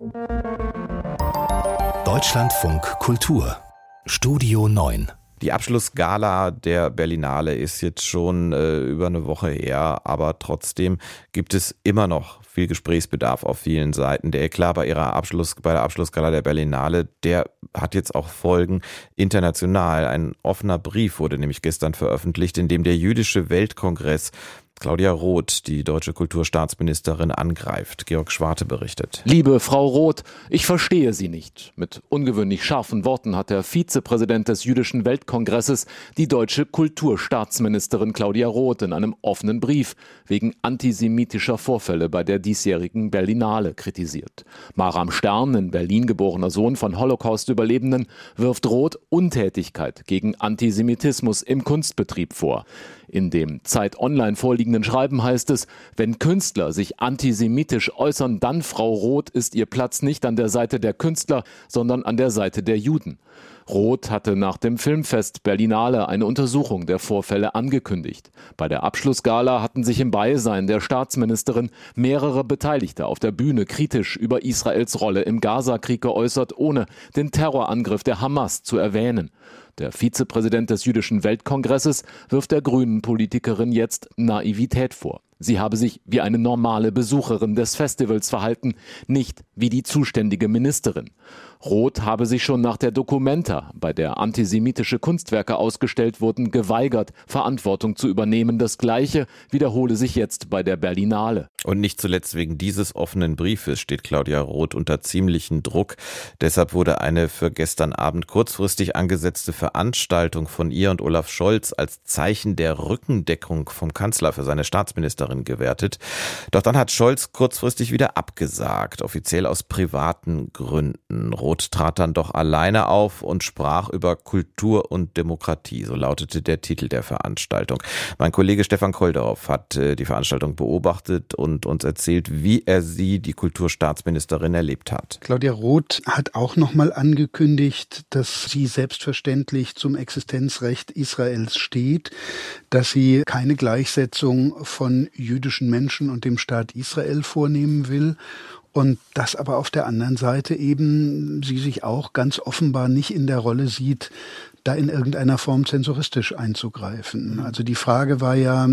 Deutschlandfunk Kultur Studio 9. Die Abschlussgala der Berlinale ist jetzt schon über eine Woche her, aber trotzdem gibt es immer noch viel Gesprächsbedarf auf vielen Seiten. Der Eklat bei der Abschlussgala der Berlinale, der hat jetzt auch Folgen international. Ein offener Brief wurde nämlich gestern veröffentlicht, in dem der Jüdische Weltkongress Claudia Roth, die deutsche Kulturstaatsministerin, angreift. Georg Schwarte berichtet. Liebe Frau Roth, ich verstehe Sie nicht. Mit ungewöhnlich scharfen Worten hat der Vizepräsident des Jüdischen Weltkongresses die deutsche Kulturstaatsministerin Claudia Roth in einem offenen Brief wegen antisemitischer Vorfälle bei der diesjährigen Berlinale kritisiert. Maram Stern, in Berlin geborener Sohn von Holocaust-Überlebenden, wirft Roth Untätigkeit gegen Antisemitismus im Kunstbetrieb vor. In dem Zeit Online vorliegenden Schreiben heißt es, wenn Künstler sich antisemitisch äußern, dann, Frau Roth, ist ihr Platz nicht an der Seite der Künstler, sondern an der Seite der Juden. Roth hatte nach dem Filmfest Berlinale eine Untersuchung der Vorfälle angekündigt. Bei der Abschlussgala hatten sich im Beisein der Staatsministerin mehrere Beteiligte auf der Bühne kritisch über Israels Rolle im Gazakrieg geäußert, ohne den Terrorangriff der Hamas zu erwähnen. Der Vizepräsident des Jüdischen Weltkongresses wirft der Grünen-Politikerin jetzt Naivität vor. Sie habe sich wie eine normale Besucherin des Festivals verhalten, nicht wie die zuständige Ministerin. Roth habe sich schon nach der Documenta, bei der antisemitische Kunstwerke ausgestellt wurden, geweigert, Verantwortung zu übernehmen. Das Gleiche wiederhole sich jetzt bei der Berlinale. Und nicht zuletzt wegen dieses offenen Briefes steht Claudia Roth unter ziemlichen Druck. Deshalb wurde eine für gestern Abend kurzfristig angesetzte Veranstaltung von ihr und Olaf Scholz als Zeichen der Rückendeckung vom Kanzler für seine Staatsministerin gewertet. Doch dann hat Scholz kurzfristig wieder abgesagt, offiziell aus privaten Gründen. Roth trat dann doch alleine auf und sprach über Kultur und Demokratie, so lautete der Titel der Veranstaltung. Mein Kollege Stefan Kolderhoff hat die Veranstaltung beobachtet und uns erzählt, wie er die Kulturstaatsministerin, erlebt hat. Claudia Roth hat auch nochmal angekündigt, dass sie selbstverständlich zum Existenzrecht Israels steht, dass sie keine Gleichsetzung von jüdischen Menschen und dem Staat Israel vornehmen will. Und dass aber auf der anderen Seite eben sie sich auch ganz offenbar nicht in der Rolle sieht, da in irgendeiner Form zensuristisch einzugreifen. Also die Frage war ja,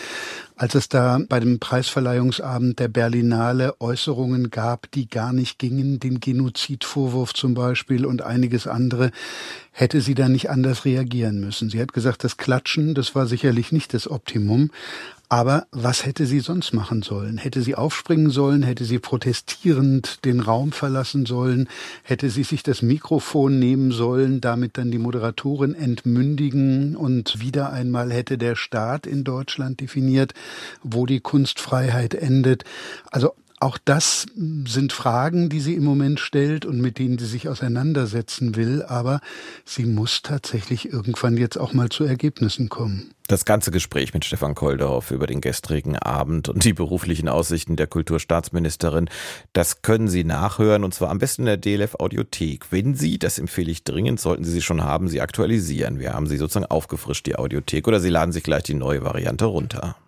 als es da bei dem Preisverleihungsabend der Berlinale Äußerungen gab, die gar nicht gingen, den Genozidvorwurf zum Beispiel und einiges andere, hätte sie da nicht anders reagieren müssen. Sie hat gesagt, das Klatschen, das war sicherlich nicht das Optimum. Aber was hätte sie sonst machen sollen? Hätte sie aufspringen sollen? Hätte sie protestierend den Raum verlassen sollen? Hätte sie sich das Mikrofon nehmen sollen, damit dann die Moderatorin entmündigen? Und wieder einmal hätte der Staat in Deutschland definiert, wo die Kunstfreiheit endet. Also auch das sind Fragen, die sie im Moment stellt und mit denen sie sich auseinandersetzen will. Aber sie muss tatsächlich irgendwann jetzt auch mal zu Ergebnissen kommen. Das ganze Gespräch mit Stefan Kolderhoff über den gestrigen Abend und die beruflichen Aussichten der Kulturstaatsministerin, das können Sie nachhören, und zwar am besten in der DLF Audiothek. Wenn Sie, das empfehle ich dringend, sollten Sie sie schon haben, sie aktualisieren. Wir haben sie sozusagen aufgefrischt, die Audiothek, oder Sie laden sich gleich die neue Variante runter.